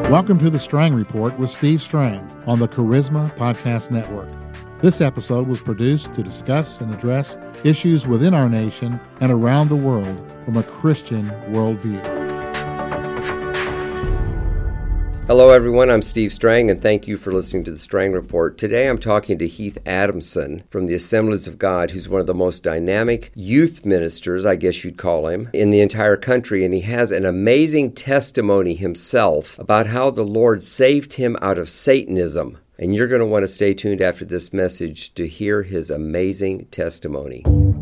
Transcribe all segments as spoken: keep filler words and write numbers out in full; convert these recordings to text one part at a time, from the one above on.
Welcome to the Strang Report with Steve Strang on the Charisma Podcast Network. This episode was produced to discuss and address issues within our nation and around the world from a Christian worldview. Hello everyone, I'm Steve Strang and thank you for listening to the Strang Report. Today I'm talking to Heath Adamson from the Assemblies of God, who's one of the most dynamic youth ministers, I guess you'd call him, in the entire country, and he has an amazing testimony himself about how the Lord saved him out of Satanism. And you're going to want to stay tuned after this message to hear his amazing testimony.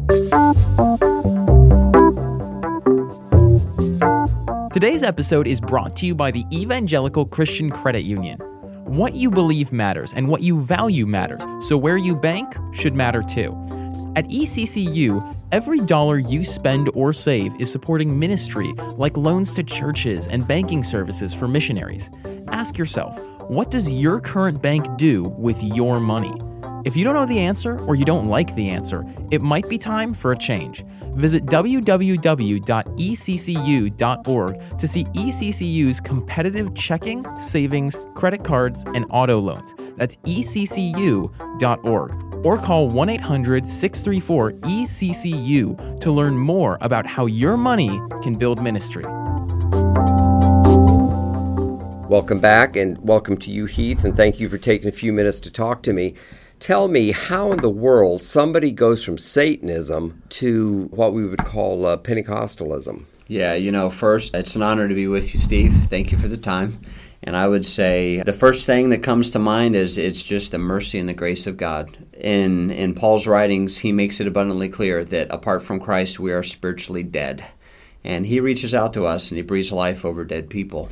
Today's episode is brought to you by the Evangelical Christian Credit Union. What you believe matters and what you value matters, so where you bank should matter too. At E C C U, every dollar you spend or save is supporting ministry like loans to churches and banking services for missionaries. Ask yourself, what does your current bank do with your money? If you don't know the answer or you don't like the answer, it might be time for a change. Visit w w w dot e c c u dot org to see E C C U's competitive checking, savings, credit cards, and auto loans. That's e c c u dot org. Or call one eight hundred six three four E C C U to learn more about how your money can build ministry. Welcome back, and welcome to you, Heath, and thank you for taking a few minutes to talk to me. Tell me how in the world somebody goes from Satanism to what we would call uh, Pentecostalism. Yeah, you know, first, it's an honor to be with you, Steve. Thank you for the time. And I would say the first thing that comes to mind is it's just the mercy and the grace of God. In in Paul's writings, he makes it abundantly clear that apart from Christ, we are spiritually dead. And he reaches out to us and he breathes life over dead people.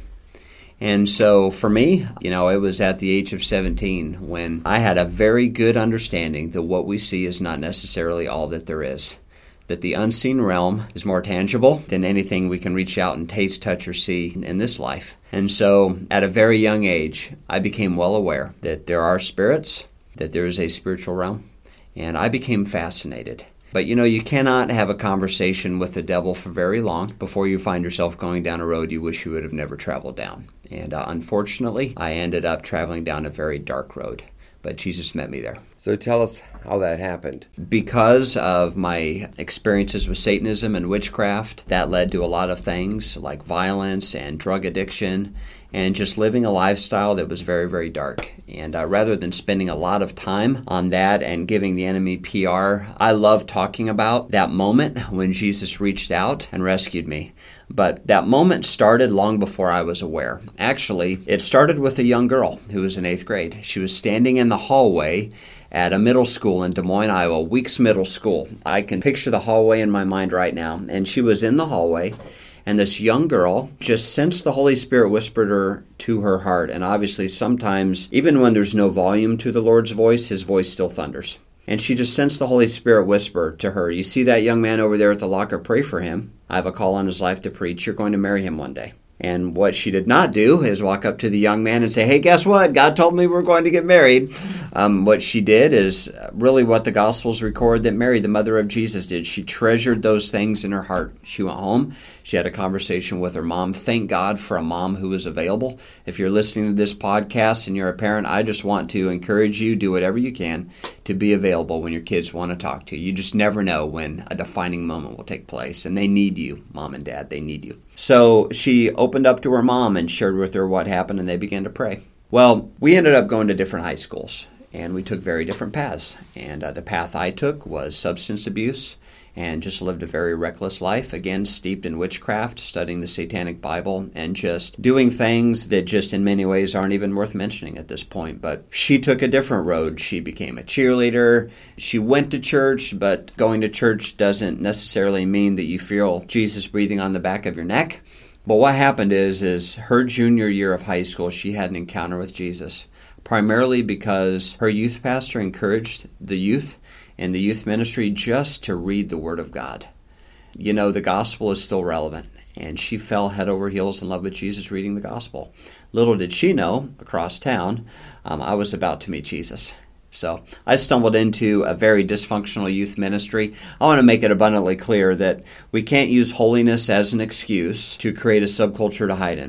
And so for me, you know, it was at the age of seventeen when I had a very good understanding that what we see is not necessarily all that there is. That the unseen realm is more tangible than anything we can reach out and taste, touch, or see in this life. And so at a very young age, I became well aware that there are spirits, that there is a spiritual realm, and I became fascinated. But you know, you cannot have a conversation with the devil for very long before you find yourself going down a road you wish you would have never traveled down. And uh, unfortunately, I ended up traveling down a very dark road. But Jesus met me there. So tell us how that happened. Because of my experiences with Satanism and witchcraft, that led to a lot of things like violence and drug addiction and just living a lifestyle that was very, very dark. And uh, rather than spending a lot of time on that and giving the enemy P R, I love talking about that moment when Jesus reached out and rescued me. But that moment started long before I was aware. Actually, it started with a young girl who was in eighth grade. She was standing in the hallway at a middle school in Des Moines, Iowa, Weeks Middle School. I can picture the hallway in my mind right now. And she was in the hallway, and this young girl just sensed the Holy Spirit whispered her to her heart. And obviously, sometimes, even when there's no volume to the Lord's voice, his voice still thunders. And she just sensed the Holy Spirit whisper to her, "You see that young man over there at the locker? Pray for him. I have a call on his life to preach. You're going to marry him one day." And what she did not do is walk up to the young man and say, "Hey, guess what? God told me we're going to get married." Um, what she did is really what the Gospels record that Mary, the mother of Jesus, did. She treasured those things in her heart. She went home. She had a conversation with her mom. Thank God for a mom who was available. If you're listening to this podcast and you're a parent, I just want to encourage you, do whatever you can to be available when your kids want to talk to you. You just never know when a defining moment will take place, and they need you, mom and dad. They need you. So she opened up to her mom and shared with her what happened, and they began to pray. Well, we ended up going to different high schools, and we took very different paths. And uh, the path I took was substance abuse and just lived a very reckless life, again, steeped in witchcraft, studying the Satanic Bible, and just doing things that just in many ways aren't even worth mentioning at this point. But she took a different road. She became a cheerleader. She went to church, but going to church doesn't necessarily mean that you feel Jesus breathing on the back of your neck. But what happened is, is her junior year of high school, she had an encounter with Jesus, primarily because her youth pastor encouraged the youth in the youth ministry just to read the Word of God. You know, the gospel is still relevant, and she fell head over heels in love with Jesus reading the gospel. Little did she know, across town, um, I was about to meet Jesus. So I stumbled into a very dysfunctional youth ministry. I want to make it abundantly clear that we can't use holiness as an excuse to create a subculture to hide in.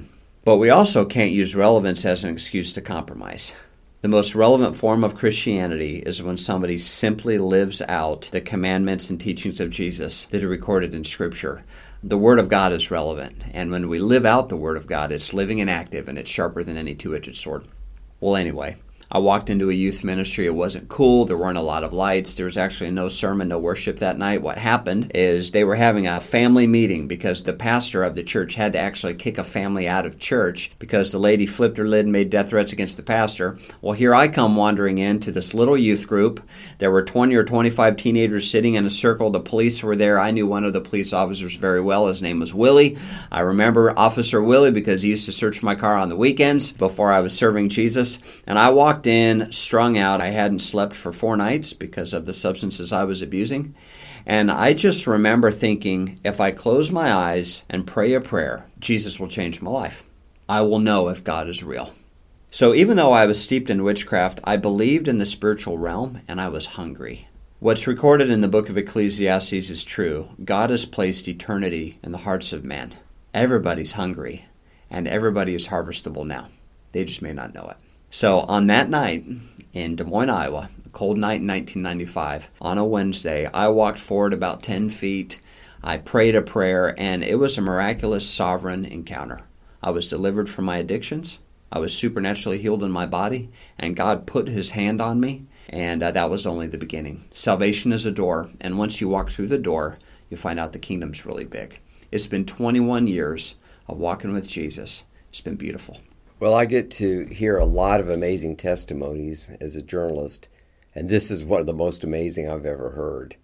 But we also can't use relevance as an excuse to compromise. The most relevant form of Christianity is when somebody simply lives out the commandments and teachings of Jesus that are recorded in Scripture. The Word of God is relevant, and when we live out the Word of God, it's living and active, and it's sharper than any two-edged sword. Well, anyway, I walked into a youth ministry. It wasn't cool. There weren't a lot of lights. There was actually no sermon, no worship that night. What happened is they were having a family meeting because the pastor of the church had to actually kick a family out of church because the lady flipped her lid and made death threats against the pastor. Well, here I come wandering into this little youth group. There were twenty or twenty-five teenagers sitting in a circle. The police were there. I knew one of the police officers very well. His name was Willie. I remember Officer Willie because he used to search my car on the weekends before I was serving Jesus. And I walked in strung out. I hadn't slept for four nights because of the substances I was abusing. And I just remember thinking, if I close my eyes and pray a prayer, Jesus will change my life. I will know if God is real. So even though I was steeped in witchcraft, I believed in the spiritual realm and I was hungry. What's recorded in the book of Ecclesiastes is true. God has placed eternity in the hearts of men. Everybody's hungry and everybody is harvestable now. They just may not know it. So on that night in Des Moines, Iowa, a cold night in nineteen ninety-five, on a Wednesday, I walked forward about ten feet. I prayed a prayer, and it was a miraculous, sovereign encounter. I was delivered from my addictions. I was supernaturally healed in my body, and God put His hand on me, and uh, that was only the beginning. Salvation is a door, and once you walk through the door, you find out the kingdom's really big. It's been twenty-one years of walking with Jesus. It's been beautiful. Well, I get to hear a lot of amazing testimonies as a journalist, and this is one of the most amazing I've ever heard.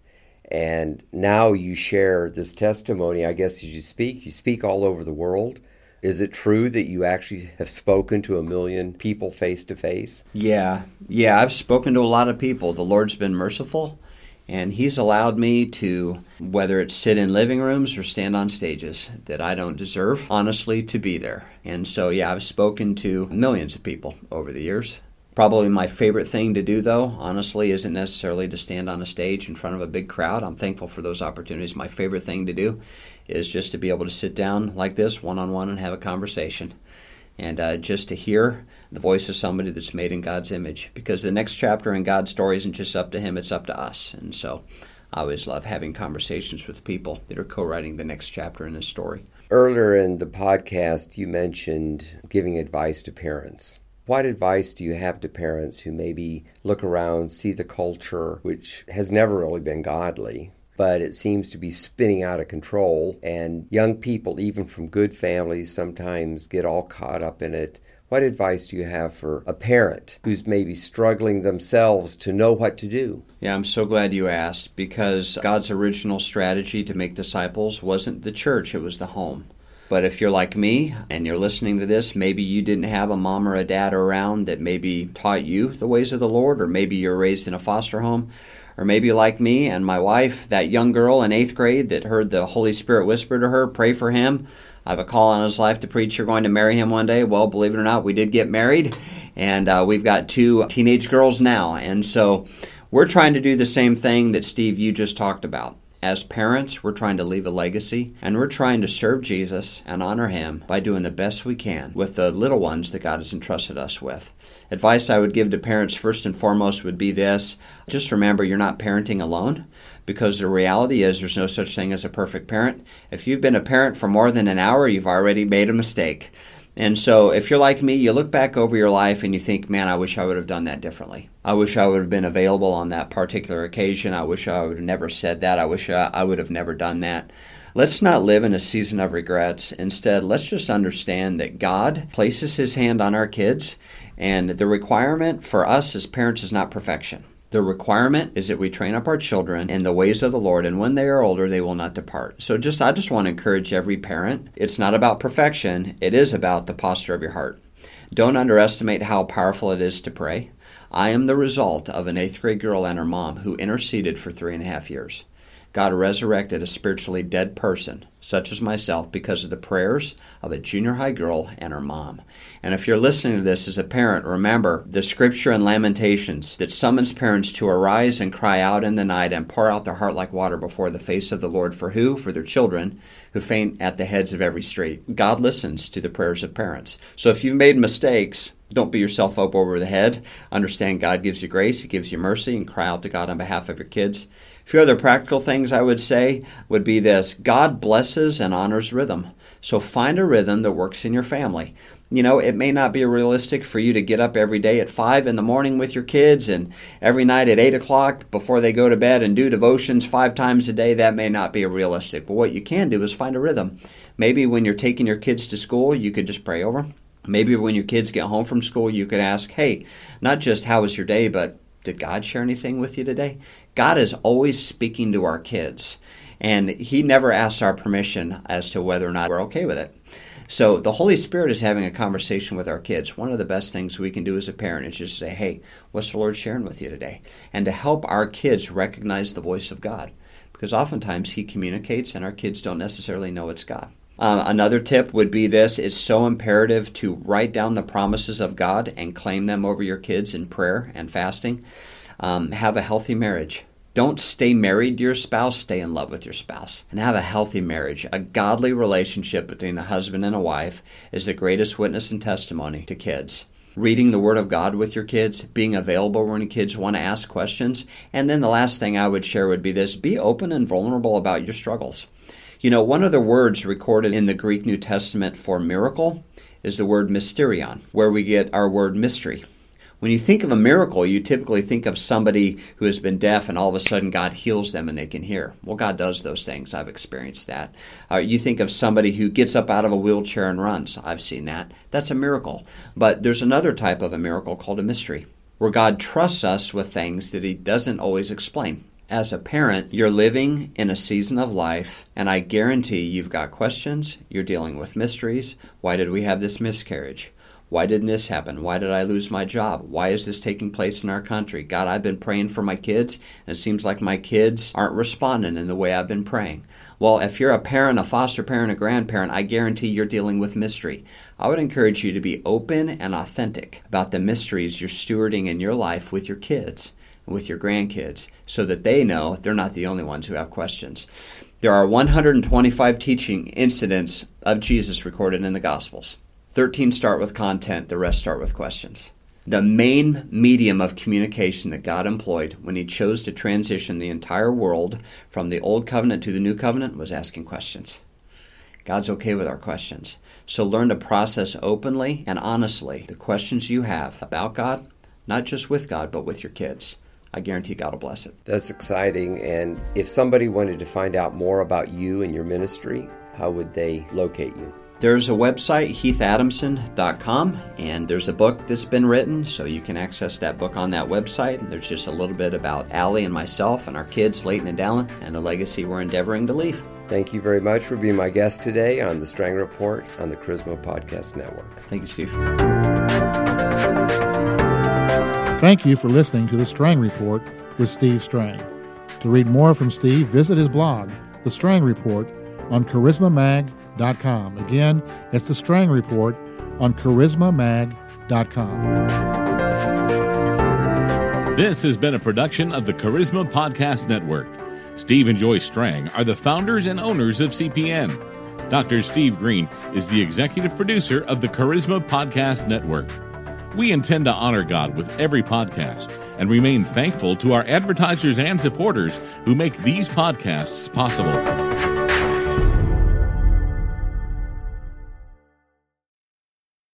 And now you share this testimony, I guess, as you speak. You speak all over the world. Is it true that you actually have spoken to a million people face to face? Yeah, yeah, I've spoken to a lot of people. The Lord's been merciful. And He's allowed me to, whether it's sit in living rooms or stand on stages that I don't deserve, honestly, to be there. And so, yeah, I've spoken to millions of people over the years. Probably my favorite thing to do, though, honestly, isn't necessarily to stand on a stage in front of a big crowd. I'm thankful for those opportunities. My favorite thing to do is just to be able to sit down like this, one-on-one, and have a conversation. And uh, just to hear the voice of somebody that's made in God's image. Because the next chapter in God's story isn't just up to Him, it's up to us. And so I always love having conversations with people that are co-writing the next chapter in this story. Earlier in the podcast, you mentioned giving advice to parents. What advice do you have to parents who maybe look around, see the culture, which has never really been godly, but it seems to be spinning out of control, and young people, even from good families, sometimes get all caught up in it? What advice do you have for a parent who's maybe struggling themselves to know what to do? Yeah, I'm so glad you asked, because God's original strategy to make disciples wasn't the church, it was the home. But if you're like me and you're listening to this, maybe you didn't have a mom or a dad around that maybe taught you the ways of the Lord, or maybe you're raised in a foster home, or maybe like me and my wife, that young girl in eighth grade that heard the Holy Spirit whisper to her, pray for him. I have a call on his life to preach. You're going to marry him one day. Well, believe it or not, we did get married, and uh, we've got two teenage girls now. And so we're trying to do the same thing that, Steve, you just talked about. As parents, we're trying to leave a legacy, and we're trying to serve Jesus and honor Him by doing the best we can with the little ones that God has entrusted us with. Advice I would give to parents first and foremost would be this: just remember you're not parenting alone, because the reality is there's no such thing as a perfect parent. If you've been a parent for more than an hour, you've already made a mistake. And so if you're like me, you look back over your life and you think, man, I wish I would have done that differently. I wish I would have been available on that particular occasion. I wish I would have never said that. I wish I, I would have never done that. Let's not live in a season of regrets. Instead, let's just understand that God places His hand on our kids, and the requirement for us as parents is not perfection. The requirement is that we train up our children in the ways of the Lord, and when they are older, they will not depart. So just, I just want to encourage every parent. It's not about perfection. It is about the posture of your heart. Don't underestimate how powerful it is to pray. I am the result of an eighth grade girl and her mom who interceded for three and a half years. God resurrected a spiritually dead person, such as myself, because of the prayers of a junior high girl and her mom. And if you're listening to this as a parent, remember the scripture in Lamentations that summons parents to arise and cry out in the night and pour out their heart like water before the face of the Lord. For who? For their children, who faint at the heads of every street. God listens to the prayers of parents. So if you've made mistakes, don't beat yourself up over the head. Understand God gives you grace, He gives you mercy, and cry out to God on behalf of your kids. A few other practical things I would say would be this. God blesses and honors rhythm. So find a rhythm that works in your family. You know, it may not be realistic for you to get up every day at five in the morning with your kids and every night at eight o'clock before they go to bed and do devotions five times a day. That may not be realistic. But what you can do is find a rhythm. Maybe when you're taking your kids to school, you could just pray over them. Maybe when your kids get home from school, you could ask, hey, not just how was your day, but did God share anything with you today? God is always speaking to our kids, and He never asks our permission as to whether or not we're okay with it. So the Holy Spirit is having a conversation with our kids. One of the best things we can do as a parent is just say, hey, what's the Lord sharing with you today? And to help our kids recognize the voice of God, because oftentimes He communicates and our kids don't necessarily know it's God. Uh, another tip would be this. It's so imperative to write down the promises of God and claim them over your kids in prayer and fasting. Um, have a healthy marriage. Don't stay married to your spouse, stay in love with your spouse. And have a healthy marriage. A godly relationship between a husband and a wife is the greatest witness and testimony to kids. Reading the Word of God with your kids, being available when kids want to ask questions. And then the last thing I would share would be this. Be open and vulnerable about your struggles. You know, one of the words recorded in the Greek New Testament for miracle is the word mysterion, where we get our word mystery. When you think of a miracle, you typically think of somebody who has been deaf and all of a sudden God heals them and they can hear. Well, God does those things. I've experienced that. Uh, you think of somebody who gets up out of a wheelchair and runs. I've seen that. That's a miracle. But there's another type of a miracle called a mystery, where God trusts us with things that He doesn't always explain. As a parent, you're living in a season of life, and I guarantee you've got questions, you're dealing with mysteries. Why did we have this miscarriage? Why didn't this happen? Why did I lose my job? Why is this taking place in our country? God, I've been praying for my kids, and it seems like my kids aren't responding in the way I've been praying. Well, if you're a parent, a foster parent, a grandparent, I guarantee you're dealing with mystery. I would encourage you to be open and authentic about the mysteries you're stewarding in your life with your kids, with your grandkids, so that they know they're not the only ones who have questions. There are one hundred twenty-five teaching incidents of Jesus recorded in the Gospels. thirteen start with content, the rest start with questions. The main medium of communication that God employed when He chose to transition the entire world from the Old Covenant to the New Covenant was asking questions. God's okay with our questions. So learn to process openly and honestly the questions you have about God, not just with God, but with your kids. I guarantee God will bless it. That's exciting. And if somebody wanted to find out more about you and your ministry, how would they locate you? There's a website, heath adamson dot com, and there's a book that's been written, so you can access that book on that website. And there's just a little bit about Allie and myself and our kids, Leighton and Dallin, and the legacy we're endeavoring to leave. Thank you very much for being my guest today on the Strang Report on the Charisma Podcast Network. Thank you, Steve. Thank you for listening to The Strang Report with Steve Strang. To read more from Steve, visit his blog, The Strang Report, on charisma mag dot com. Again, it's The Strang Report on charisma mag dot com. This has been a production of the Charisma Podcast Network. Steve and Joy Strang are the founders and owners of C P N. Doctor Steve Green is the executive producer of the Charisma Podcast Network. We intend to honor God with every podcast and remain thankful to our advertisers and supporters who make these podcasts possible.